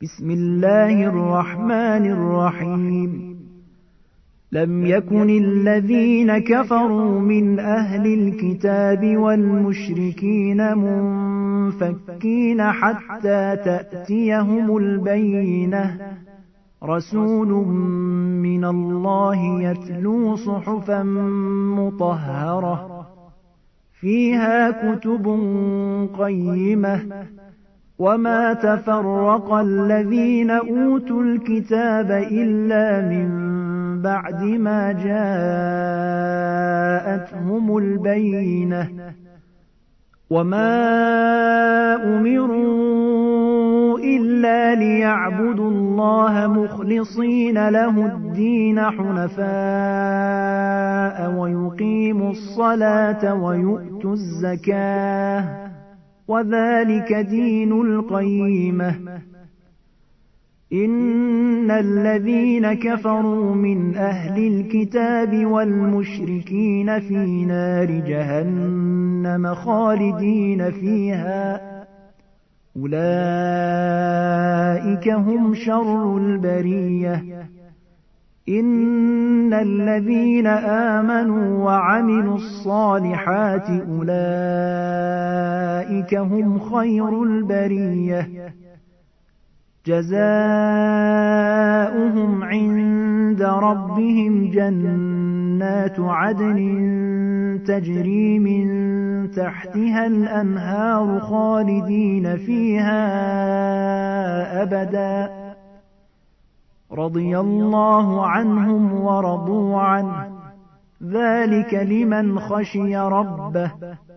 بسم الله الرحمن الرحيم لم يكن الذين كفروا من أهل الكتاب والمشركين منفكين حتى تأتيهم البينة رسول من الله يتلو صحفا مطهرة فيها كتب قيمة وما تفرق الذين أوتوا الكتاب إلا من بعد ما جاءتهم البينة وما أمروا إلا ليعبدوا الله مخلصين له الدين حنفاء ويقيموا الصلاة ويؤتوا الزكاة وذلك دين القيمة إن الذين كفروا من أهل الكتاب والمشركين في نار جهنم خالدين فيها أولئك هم شر البرية إن الذين آمنوا وعملوا الصالحات أولئك هم خير البرية جزاؤهم عند ربهم جنات عدن تجري من تحتها الأنهار خالدين فيها أبدا رضي الله عنهم ورضوا عنه ذلك لمن خشي ربه